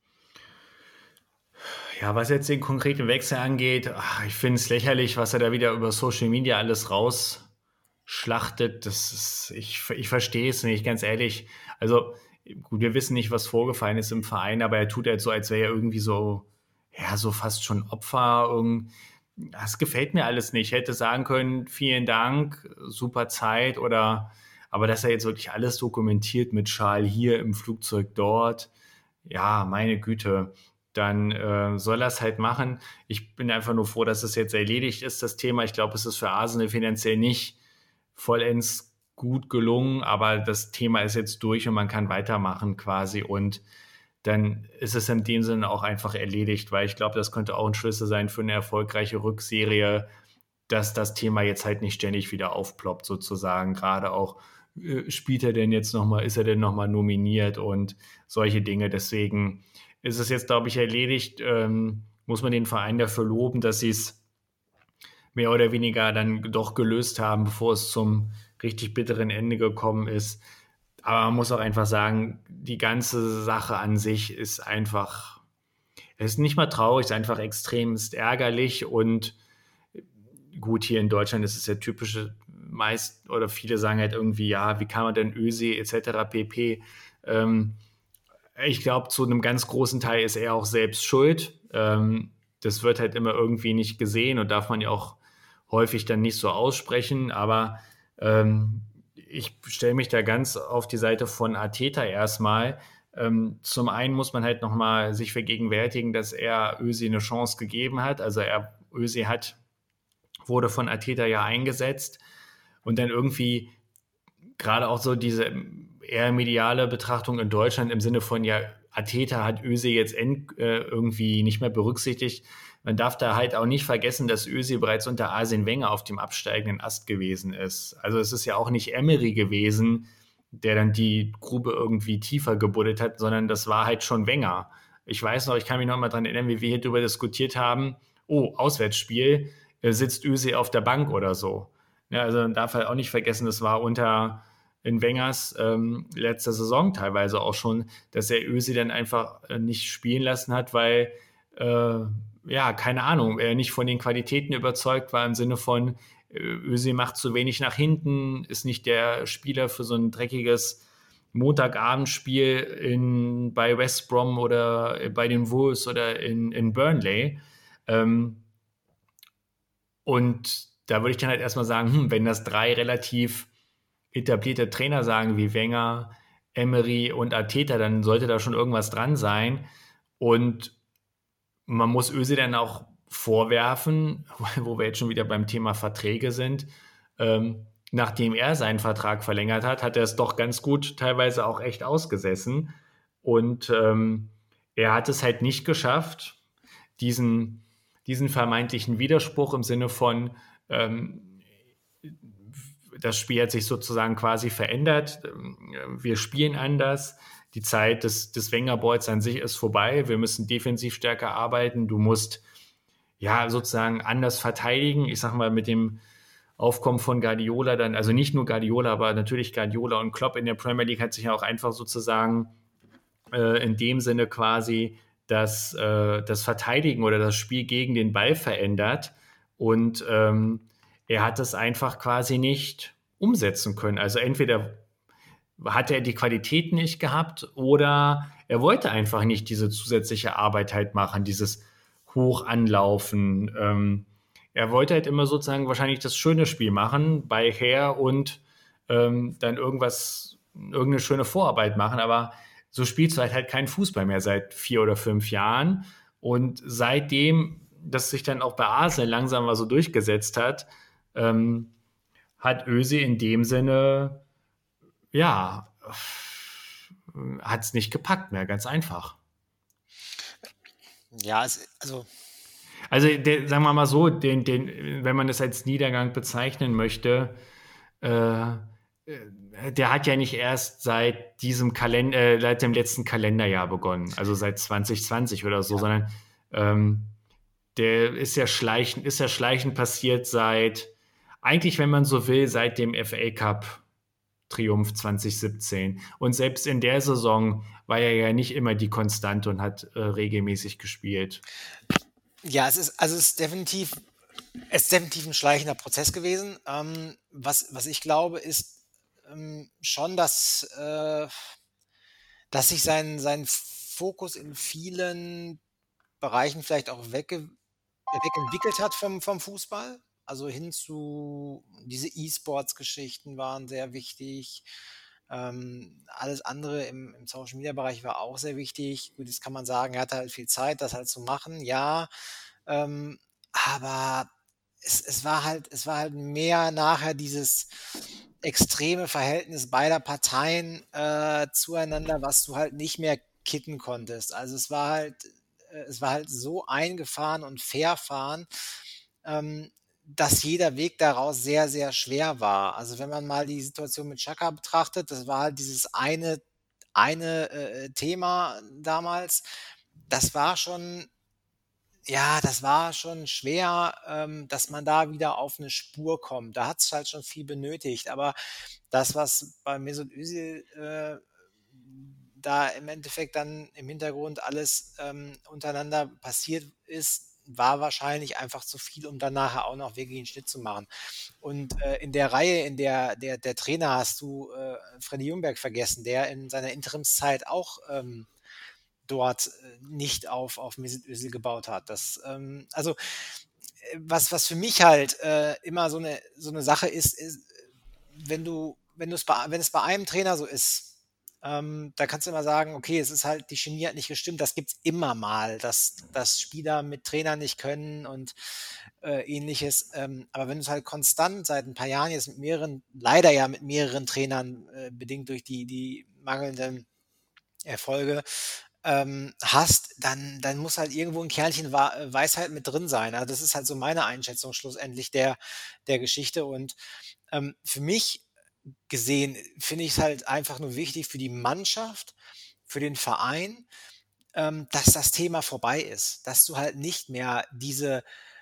Ja, was jetzt den konkreten Wechsel angeht, ach, ich finde es lächerlich, was er da wieder über Social Media alles rausschlachtet. Das ist, ich, ich verstehe es nicht, ganz ehrlich. Also, gut, wir wissen nicht, was vorgefallen ist im Verein, aber er tut halt so, als wäre er irgendwie so, ja, so fast schon Opfer. Irgend, das gefällt mir alles nicht. Ich hätte sagen können, vielen Dank, super Zeit oder, aber dass er jetzt wirklich alles dokumentiert mit Schal hier im Flugzeug dort, ja, meine Güte, dann äh, soll er es halt machen. Ich bin einfach nur froh, dass es jetzt erledigt ist, das Thema. Ich glaube, es ist für Arsenal finanziell nicht vollends gut gelungen, aber das Thema ist jetzt durch und man kann weitermachen quasi und dann ist es in dem Sinne auch einfach erledigt, weil ich glaube, das könnte auch ein Schlüssel sein für eine erfolgreiche Rückserie, dass das Thema jetzt halt nicht ständig wieder aufploppt sozusagen, gerade auch äh, spielt er denn jetzt nochmal, ist er denn nochmal nominiert und solche Dinge, deswegen ist es jetzt, glaube ich, erledigt. Ähm, muss man den Verein dafür loben, dass sie es mehr oder weniger dann doch gelöst haben, bevor es zum richtig bitteren Ende gekommen ist. Aber man muss auch einfach sagen, die ganze Sache an sich ist einfach, es ist nicht mal traurig, es ist einfach extremst ärgerlich und gut, hier in Deutschland ist es ja typische, meist oder viele sagen halt irgendwie, ja, wie kann man denn Özil et cetera pp. Ähm, ich glaube, zu einem ganz großen Teil ist er auch selbst schuld. Ähm, das wird halt immer irgendwie nicht gesehen und darf man ja auch häufig dann nicht so aussprechen. Aber ähm, ich stelle mich da ganz auf die Seite von Arteta erstmal. Ähm, zum einen muss man halt nochmal sich vergegenwärtigen, dass er Özil eine Chance gegeben hat. Also er, Özil hat, wurde von Arteta ja eingesetzt und dann irgendwie gerade auch so diese eher mediale Betrachtung in Deutschland im Sinne von, ja, Arteta hat Özil jetzt end, äh, irgendwie nicht mehr berücksichtigt. Man darf da halt auch nicht vergessen, dass Özil bereits unter Arsene Wenger auf dem absteigenden Ast gewesen ist. Also es ist ja auch nicht Emery gewesen, der dann die Grube irgendwie tiefer gebuddelt hat, sondern das war halt schon Wenger. Ich weiß noch, ich kann mich noch mal dran erinnern, wie wir hier darüber diskutiert haben, oh, Auswärtsspiel, äh, sitzt Özil auf der Bank oder so. Ja, also man darf halt auch nicht vergessen, das war unter in Wengers ähm, letzter Saison teilweise auch schon, dass er Özil dann einfach äh, nicht spielen lassen hat, weil, äh, ja, keine Ahnung, er nicht von den Qualitäten überzeugt war im Sinne von, äh, Özil macht zu wenig nach hinten, ist nicht der Spieler für so ein dreckiges Montagabendspiel in, bei West Brom oder bei den Wolves oder in, in Burnley. Ähm, und da würde ich dann halt erstmal sagen, hm, wenn das drei relativ etablierte Trainer sagen wie Wenger, Emery und Arteta, dann sollte da schon irgendwas dran sein. Und man muss Özil dann auch vorwerfen, wo wir jetzt schon wieder beim Thema Verträge sind, ähm, nachdem er seinen Vertrag verlängert hat, hat er es doch ganz gut teilweise auch echt ausgesessen. Und ähm, er hat es halt nicht geschafft, diesen, diesen vermeintlichen Widerspruch im Sinne von, ähm, das Spiel hat sich sozusagen quasi verändert. Wir spielen anders. Die Zeit des, des Wenger-Boards an sich ist vorbei. Wir müssen defensiv stärker arbeiten. Du musst ja sozusagen anders verteidigen. Ich sag mal, mit dem Aufkommen von Guardiola dann, also nicht nur Guardiola, aber natürlich Guardiola und Klopp in der Premier League hat sich ja auch einfach sozusagen äh, in dem Sinne quasi das, äh, das Verteidigen oder das Spiel gegen den Ball verändert. Und ähm, er hat es einfach quasi nicht umsetzen können. Also entweder hat er die Qualität nicht gehabt oder er wollte einfach nicht diese zusätzliche Arbeit halt machen, dieses Hochanlaufen. Ähm, er wollte halt immer sozusagen wahrscheinlich das schöne Spiel machen, bei her und ähm, dann irgendwas, irgendeine schöne Vorarbeit machen, aber so spielst du halt, halt keinen Fußball mehr seit vier oder fünf Jahren. Und seitdem, das sich dann auch bei Arsenal langsam mal so durchgesetzt hat, ähm, hat Özil in dem Sinne, ja, hat es nicht gepackt mehr, ganz einfach. Ja, es, also. Also, der, sagen wir mal so, den, den, wenn man das als Niedergang bezeichnen möchte, äh, der hat ja nicht erst seit diesem Kalender, äh, seit dem letzten Kalenderjahr begonnen, also seit zwanzig zwanzig oder so, ja. sondern ähm, der ist ja schleichend, ist ja schleichend passiert seit, eigentlich, wenn man so will, seit dem F A Cup Triumph zwanzig siebzehn. Und selbst in der Saison war er ja nicht immer die Konstante und hat äh, regelmäßig gespielt. Ja, es ist, also es ist definitiv, es ist definitiv ein schleichender Prozess gewesen. Ähm, was, was ich glaube, ist ähm, schon, dass, äh, dass sich sein, sein Fokus in vielen Bereichen vielleicht auch wegge wegentwickelt hat vom, vom Fußball. Also hin zu diese E-Sports-Geschichten waren sehr wichtig. Ähm, alles andere im, im Social-Media-Bereich war auch sehr wichtig. Gut, jetzt kann man sagen, er hatte halt viel Zeit, das halt zu machen, ja. Ähm, aber es, es war halt, es war halt mehr nachher dieses extreme Verhältnis beider Parteien äh, zueinander, was du halt nicht mehr kitten konntest. Also es war halt, äh, es war halt so eingefahren und verfahren, ähm, dass jeder Weg daraus sehr, sehr schwer war. Also wenn man mal die Situation mit Xhaka betrachtet, das war halt dieses eine, eine äh, Thema damals. Das war schon, ja, das war schon schwer, ähm, dass man da wieder auf eine Spur kommt. Da hat es halt schon viel benötigt. Aber das, was bei Mesut Özil äh, da im Endeffekt dann im Hintergrund alles ähm, untereinander passiert ist, war wahrscheinlich einfach zu viel, um dann nachher auch noch wirklich einen Schnitt zu machen. Und äh, in der Reihe, in der der, der Trainer hast du äh, Freddy Ljungberg vergessen, der in seiner Interimszeit auch ähm, dort äh, nicht auf, auf Mesut Özil gebaut hat. Das, ähm, also äh, was, was für mich halt äh, immer so eine, so eine Sache ist, ist, wenn du, wenn du es bei, wenn es bei einem Trainer so ist, ähm, da kannst du immer sagen, okay, es ist halt, die Chemie hat nicht gestimmt, das gibt's immer mal, dass, dass Spieler mit Trainern nicht können und äh, ähnliches. Ähm, aber wenn du es halt konstant seit ein paar Jahren jetzt mit mehreren, leider ja mit mehreren Trainern, äh, bedingt durch die, die mangelnden Erfolge, ähm, hast, dann, dann muss halt irgendwo ein Kernchen Wa- äh, Weisheit mit drin sein. Also das ist halt so meine Einschätzung schlussendlich der, der Geschichte. Und ähm, für mich gesehen finde ich es halt einfach nur wichtig für die Mannschaft, für den Verein, ähm, dass das Thema vorbei ist. Dass du halt nicht mehr diese,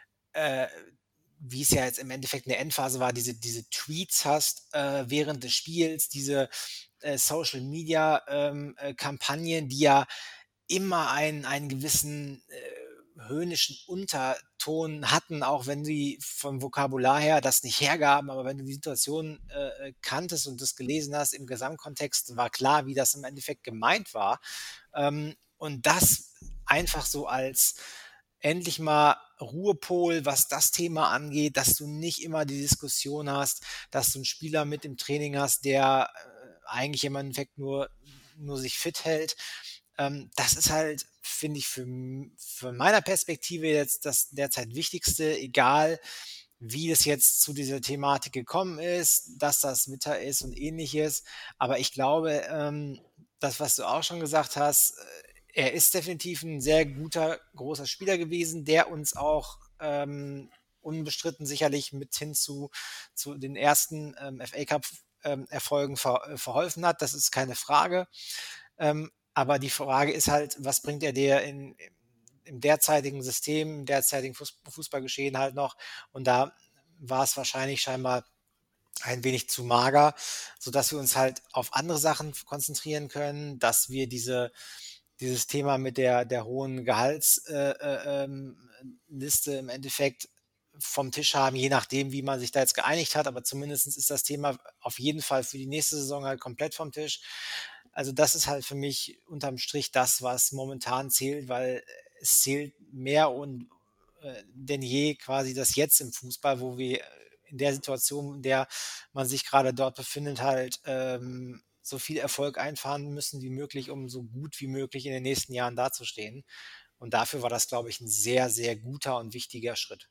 äh, wie es ja jetzt im Endeffekt in der Endphase war, diese, diese Tweets hast äh, während des Spiels, diese äh, Social Media ähm, äh, Kampagnen, die ja immer einen, einen gewissen äh, höhnischen Unterton hatten, auch wenn sie vom Vokabular her das nicht hergaben, aber wenn du die Situation äh, kanntest und das gelesen hast im Gesamtkontext, war klar, wie das im Endeffekt gemeint war. Ähm, und das einfach so als endlich mal Ruhepol, was das Thema angeht, dass du nicht immer die Diskussion hast, dass du einen Spieler mit im Training hast, der äh, eigentlich im Endeffekt nur, nur sich fit hält. Ähm, das ist halt, finde ich, für, von meiner Perspektive jetzt das derzeit Wichtigste, egal wie es jetzt zu dieser Thematik gekommen ist, dass das Witter ist und ähnliches. Aber ich glaube, ähm, das, was du auch schon gesagt hast, äh, er ist definitiv ein sehr guter, großer Spieler gewesen, der uns auch ähm, unbestritten sicherlich mit hin zu, zu den ersten ähm, F A Cup ähm, Erfolgen ver, äh, verholfen hat. Das ist keine Frage. Ähm, aber die Frage ist halt, was bringt er dir in, im derzeitigen System, im derzeitigen Fuß, Fußballgeschehen halt noch? Und da war es wahrscheinlich scheinbar ein wenig zu mager, sodass wir uns halt auf andere Sachen konzentrieren können, dass wir diese dieses Thema mit der, der hohen Gehaltsliste äh, ähm, Liste im Endeffekt vom Tisch haben, je nachdem, wie man sich da jetzt geeinigt hat. Aber zumindest ist das Thema auf jeden Fall für die nächste Saison halt komplett vom Tisch. Also das ist halt für mich unterm Strich das, was momentan zählt, weil es zählt mehr und äh, denn je quasi das Jetzt im Fußball, wo wir in der Situation, in der man sich gerade dort befindet, halt ähm, so viel Erfolg einfahren müssen wie möglich, um so gut wie möglich in den nächsten Jahren dazustehen. Und dafür war das, glaube ich, ein sehr, sehr guter und wichtiger Schritt.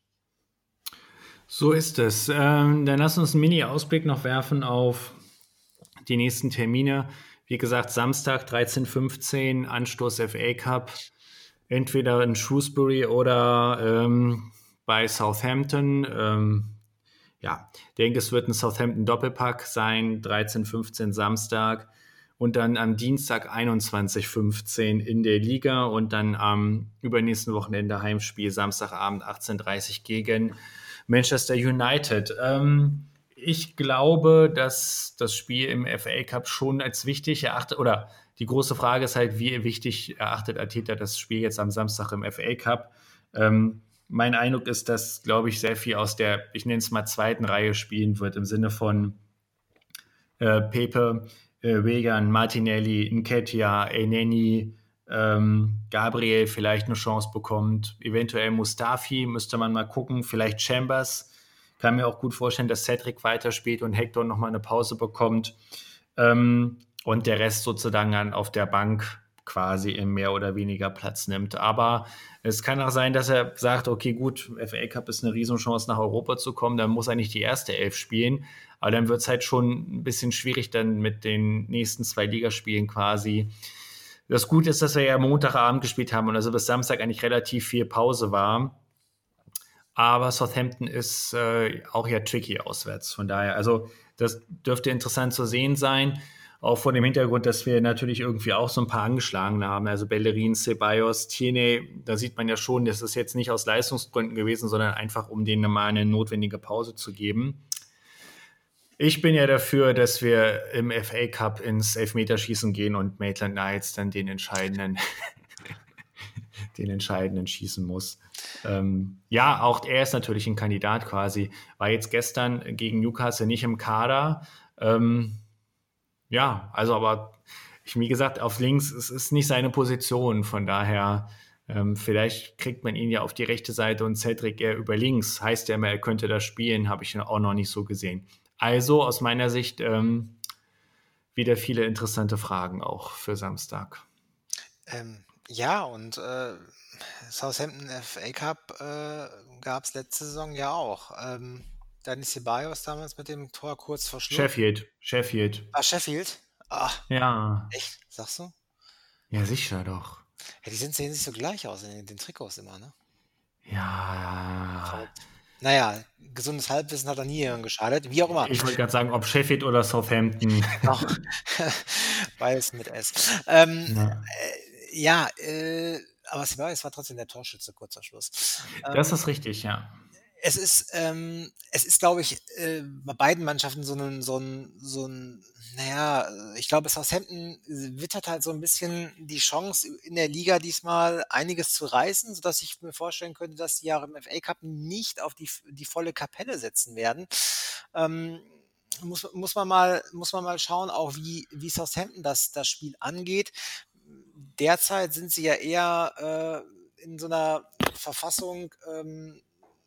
So ist es. Ähm, dann lass uns einen Mini-Ausblick noch werfen auf die nächsten Termine. Wie gesagt, Samstag dreizehn fünfzehn, Anstoß F A Cup. Entweder in Shrewsbury oder ähm, bei Southampton. Ähm, ja, denke, es wird ein Southampton-Doppelpack sein, dreizehn fünfzehn Samstag und dann am Dienstag einundzwanzig fünfzehn in der Liga und dann am übernächsten Wochenende Heimspiel, Samstagabend achtzehn Uhr dreißig gegen Manchester United. Ähm, ich glaube, dass das Spiel im F A Cup schon als wichtig erachtet, oder die große Frage ist halt, wie wichtig erachtet Arteta das Spiel jetzt am Samstag im F A Cup? Ähm, mein Eindruck ist, dass, glaube ich, sehr viel aus der, ich nenne es mal, zweiten Reihe spielen wird, im Sinne von äh, Pepe, äh, Wigan, Martinelli, Nketiah, Elneny, ähm, Gabriel vielleicht eine Chance bekommt, eventuell Mustafi, müsste man mal gucken, vielleicht Chambers. Kann mir auch gut vorstellen, dass Cedric weiterspielt und Hector nochmal eine Pause bekommt. Ähm, und der Rest sozusagen dann auf der Bank quasi im mehr oder weniger Platz nimmt. Aber es kann auch sein, dass er sagt, okay, gut, F A Cup ist eine Riesenchance, nach Europa zu kommen, dann muss er nicht die erste Elf spielen. Aber dann wird es halt schon ein bisschen schwierig dann mit den nächsten zwei Ligaspielen quasi. Das Gute ist, dass wir ja Montagabend gespielt haben und also bis Samstag eigentlich relativ viel Pause war. Aber Southampton ist äh, auch ja tricky auswärts. Von daher, also das dürfte interessant zu sehen sein. Auch vor dem Hintergrund, dass wir natürlich irgendwie auch so ein paar Angeschlagene haben. Also Bellerin, Ceballos, Tierney, da sieht man ja schon, das ist jetzt nicht aus Leistungsgründen gewesen, sondern einfach, um denen mal eine notwendige Pause zu geben. Ich bin ja dafür, dass wir im F A Cup ins Elfmeterschießen gehen und Maitland Niles dann den entscheidenden, den entscheidenden schießen muss. Ähm, ja, auch er ist natürlich ein Kandidat quasi. War jetzt gestern gegen Newcastle nicht im Kader. Ähm, ja, also aber, ich, wie gesagt, auf links, es ist nicht seine Position. Von daher, ähm, vielleicht kriegt man ihn ja auf die rechte Seite und Cedric eher über links. Heißt ja immer, er könnte da spielen, habe ich auch noch nicht so gesehen. Also aus meiner Sicht ähm, wieder viele interessante Fragen auch für Samstag. Ähm, ja, und äh, Southampton F A Cup äh, gab es letzte Saison ja auch. Ähm, Dani Ceballos damals mit dem Tor kurz vor Schluss. Sheffield, Sheffield. Ah, Sheffield? Ah, Ja, echt? Sagst du? ja, sicher doch. Ja, die sind, sehen sich so gleich aus in den, den Trikots immer, ne? Ja, Verrückt. Naja, gesundes Halbwissen hat da nie jemandem geschadet. Wie auch immer. ich wollte gerade sagen, ob Sheffield oder Southampton. Auch beides mit S. Ähm, Ja. äh, ja, äh, aber Ceballos war trotzdem der Torschütze, kurzer Schluss. Das Ähm, ist richtig, ja. es ist, ähm, es ist, glaube ich, äh, bei beiden Mannschaften so ein, so ein, so ein, naja, äh, ich glaube, Southampton wittert halt so ein bisschen die Chance in der Liga diesmal einiges zu reißen, sodass ich mir vorstellen könnte, dass die Jahre im F A Cup nicht auf die, die volle Kapelle setzen werden. Ähm, muss, muss man mal, muss man mal schauen, auch wie, wie Southampton das, das Spiel angeht. Derzeit sind sie ja eher äh, in so einer Verfassung, ähm,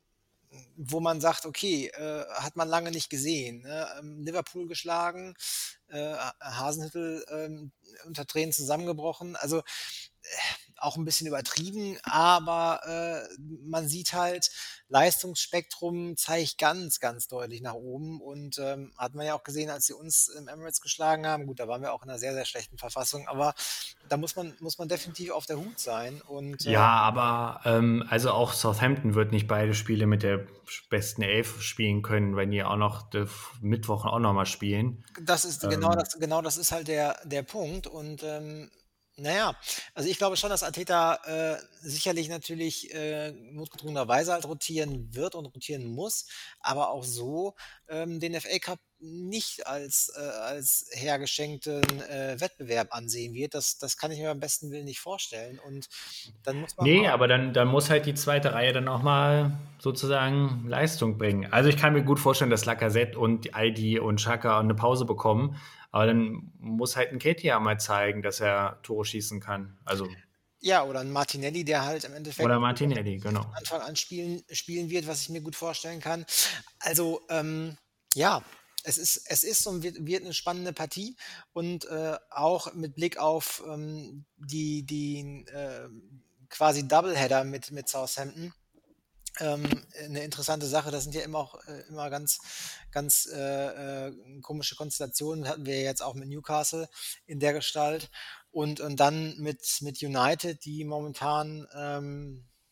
wo man sagt, okay, äh, hat man lange nicht gesehen. Ne? Ähm, Liverpool geschlagen, äh, Hasenhüttl ähm, unter Tränen zusammengebrochen. Also äh, auch ein bisschen übertrieben, aber äh, man sieht halt, Leistungsspektrum zeigt ganz, ganz deutlich nach oben und ähm, hat man ja auch gesehen, als sie uns im Emirates geschlagen haben. Gut, da waren wir auch in einer sehr, sehr schlechten Verfassung, aber da muss man, muss man definitiv auf der Hut sein und äh, Ja, aber ähm, also auch Southampton wird nicht beide Spiele mit der besten Elf spielen können, wenn die auch noch die Mittwoch auch noch mal spielen. das ist genau Ähm, das, genau das ist halt der, der Punkt. Und ähm, naja, also ich glaube schon, dass Arteta äh, sicherlich natürlich äh, notgedrungenerweise halt rotieren wird und rotieren muss, aber auch so ähm, den F A Cup nicht als, äh, als hergeschenkten äh, Wettbewerb ansehen wird. Das, das kann ich mir am besten Willen nicht vorstellen. Und dann muss man nee, mal. aber dann, dann muss halt die zweite Reihe dann auch mal sozusagen Leistung bringen. Also ich kann mir gut vorstellen, dass Lacazette und Aidi und Xhaka eine Pause bekommen, aber dann muss halt ein Nketiah mal zeigen, dass er Tore schießen kann. Also, Ja, oder ein Martinelli, der halt im Endeffekt oder Martinelli, genau. Anfang an spielen, spielen wird, was ich mir gut vorstellen kann. Also, ähm, ja, es ist, es ist und wird, wird eine spannende Partie und äh, auch mit Blick auf ähm, die, die äh, quasi Doubleheader mit, mit Southampton. Ähm, eine interessante Sache, das sind ja immer auch äh, immer ganz, ganz äh, äh, komische Konstellationen, hatten wir jetzt auch mit Newcastle in der Gestalt und, und dann mit, mit United, die momentan ähm,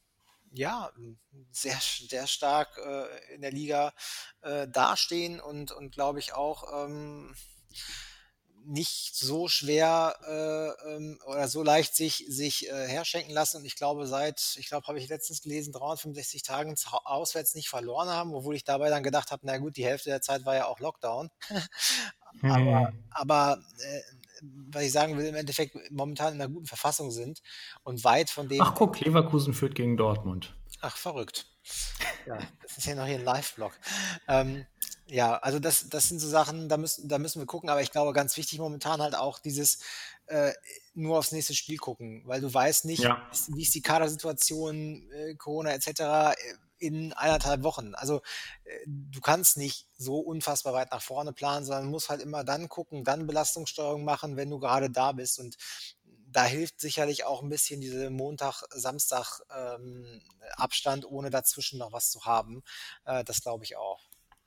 ja, sehr, sehr stark äh, in der Liga äh, dastehen und, und glaube ich auch ähm, nicht so schwer äh, ähm, oder so leicht sich, sich äh, herschenken lassen. Und ich glaube, seit, ich glaube, habe ich letztens gelesen, dreihundertfünfundsechzig Tagen zu- auswärts nicht verloren haben, obwohl ich dabei dann gedacht habe, na gut, die Hälfte der Zeit war ja auch Lockdown. Aber, Hm. aber äh, was ich sagen will, im Endeffekt momentan in einer guten Verfassung sind und weit von dem. Ach guck, Leverkusen führt gegen Dortmund. Ach, verrückt. Ja, das ist ja noch hier ein Live-Vlog. Ähm, ja, also das, das sind so Sachen, da müssen, da müssen wir gucken, aber ich glaube, ganz wichtig momentan halt auch dieses äh, nur aufs nächste Spiel gucken, weil du weißt nicht, Ja. ist, wie ist die Kadersituation, äh, Corona et cetera äh, in eineinhalb Wochen. Also äh, du kannst nicht so unfassbar weit nach vorne planen, sondern musst halt immer dann gucken, dann Belastungssteuerung machen, wenn du gerade da bist. Und da hilft sicherlich auch ein bisschen diese Montag, Samstag ähm, Abstand, ohne dazwischen noch was zu haben. Äh, das glaube ich auch.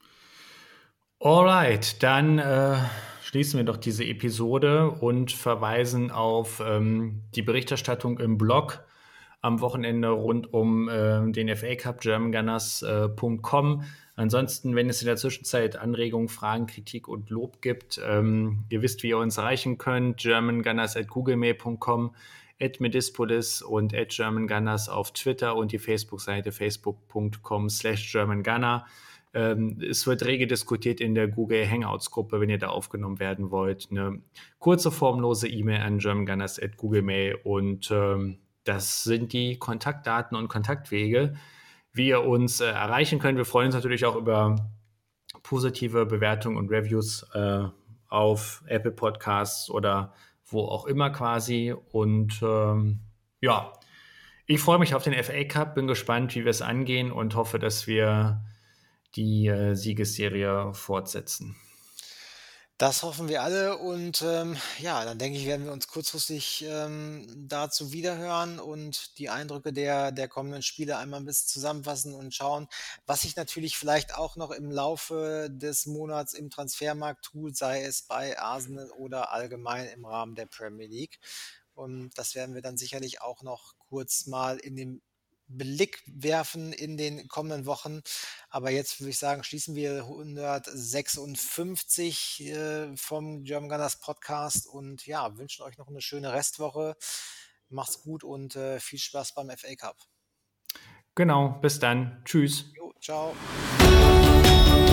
Alright, dann äh, schließen wir doch diese Episode und verweisen auf ähm, die Berichterstattung im Blog am Wochenende rund um äh, den F A Cup, german gunners punkt com. Ansonsten, wenn es in der Zwischenzeit Anregungen, Fragen, Kritik und Lob gibt, ähm, ihr wisst, wie ihr uns erreichen könnt, germangunners at googlemail punkt com, at medispolis und at germangunners auf Twitter und die Facebook-Seite facebook punkt com slash germangunner. Ähm, es wird rege diskutiert in der Google Hangouts-Gruppe, wenn ihr da aufgenommen werden wollt. Eine kurze, formlose E-Mail an germangunners at googlemail und ähm, das sind die Kontaktdaten und Kontaktwege, wie ihr uns äh, erreichen könnt. Wir freuen uns natürlich auch über positive Bewertungen und Reviews äh, auf Apple Podcasts oder wo auch immer quasi. Und ähm, ja, ich freue mich auf den F A Cup, bin gespannt, wie wir es angehen und hoffe, dass wir die äh, Siegesserie fortsetzen. Das hoffen wir alle und ähm, ja, dann denke ich, werden wir uns kurzfristig ähm, dazu wiederhören und die Eindrücke der, der kommenden Spiele einmal ein bisschen zusammenfassen und schauen, was sich natürlich vielleicht auch noch im Laufe des Monats im Transfermarkt tut, sei es bei Arsenal oder allgemein im Rahmen der Premier League. Und das werden wir dann sicherlich auch noch kurz mal in den Blick werfen in den kommenden Wochen. Aber jetzt würde ich sagen, schließen wir hundertsechsundfünfzig äh, vom German Gunners Podcast und ja, wünschen euch noch eine schöne Restwoche. Macht's gut und äh, viel Spaß beim F A Cup. Genau, bis dann. Tschüss. Jo, ciao.